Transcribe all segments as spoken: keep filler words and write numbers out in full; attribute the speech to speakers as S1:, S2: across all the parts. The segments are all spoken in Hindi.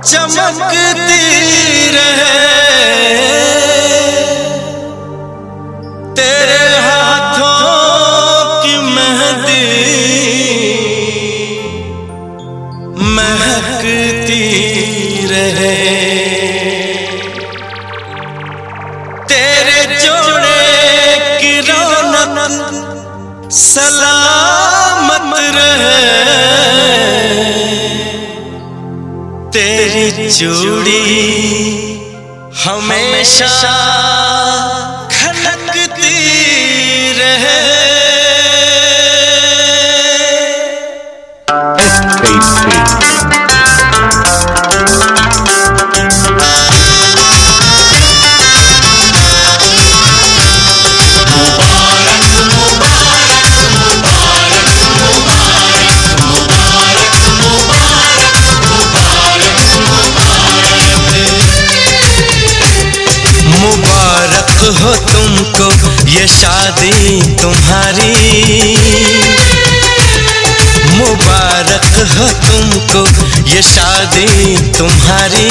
S1: चमकती रहे तेरे हाथों की मेहंदी महकती रहे, तेरे जोड़े की रौनक सलामत रहे, तेरी चूड़ी हमेशा खनकती रहे। मुबारक हो तुमको ये शादी तुम्हारी, मुबारक हो तुमको ये शादी तुम्हारी,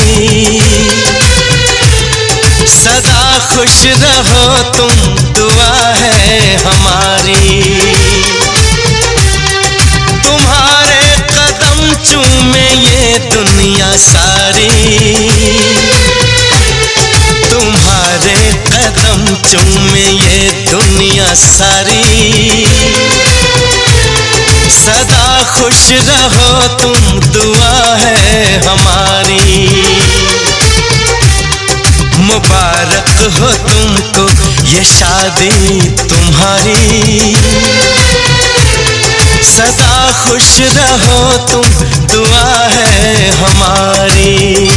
S1: सदा खुश रहो तुम दुआ है हमारी, तुम्हारे कदम चूमे ये दुनिया सारी, तुम्हारे कदम चूमे ये दुनिया सारी, सदा खुश रहो तुम दुआ है हमारी, मुबारक हो तुमको ये शादी तुम्हारी, सदा खुश रहो तुम दुआ है हमारी।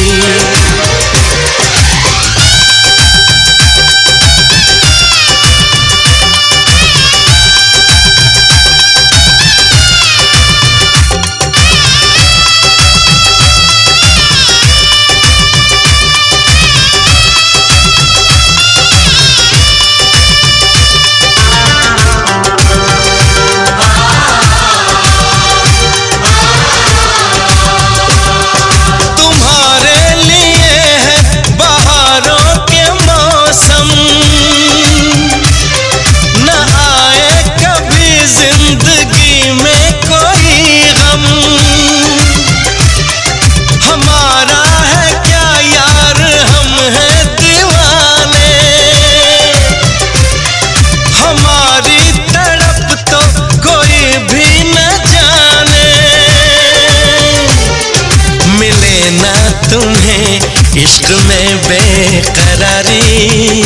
S1: तुम्हें इश्क में बेकरारी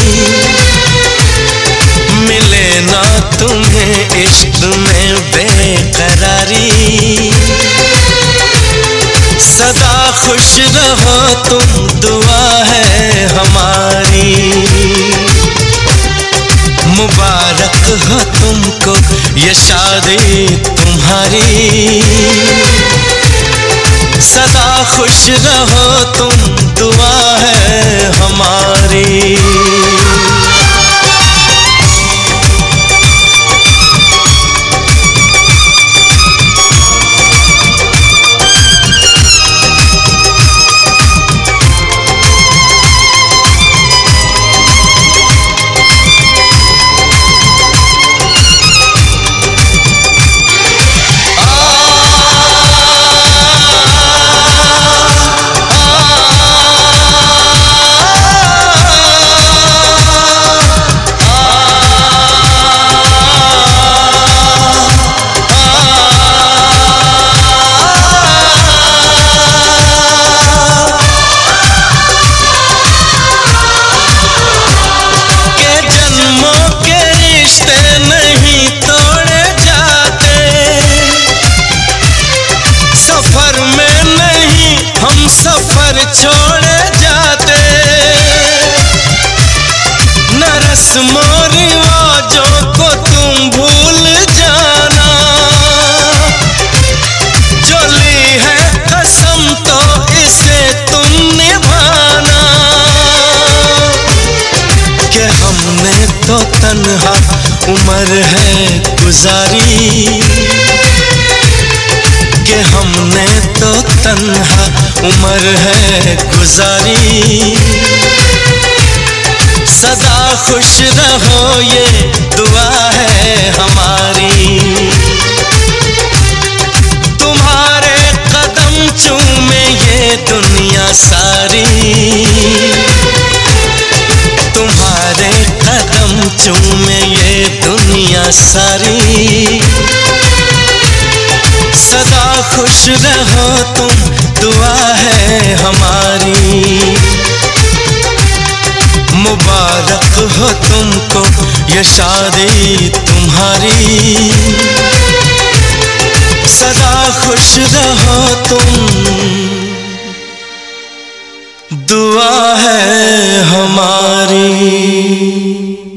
S1: मिले ना, तुम्हें इश्क में बेकरारी, सदा खुश रहो तुम दुआ है हमारी, मुबारक हो तुमको ये शादी तुम्हारी, सदा खुश रहो तुम दुआ है हमारी। सफर छोड़े जाते न रस्मों रिवाजों को तुम भूल जाना, जो ली है कसम तो इसे तुम निभाना, कि हमने तो तन्हा उम्र है गुजारी, कि हमने तो तन्हा उम्र है गुजारी। सदा खुश रहो ये दुआ है हमारी। तुम्हारे कदम चूमे ये दुनिया सारी। तुम्हारे कदम चूमे ये दुनिया सारी। सदा खुश रहो तुम दुआ है हमारी। मुबारक हो तुमको ये शादी तुम्हारी। सदा खुश रहो तुम दुआ है हमारी।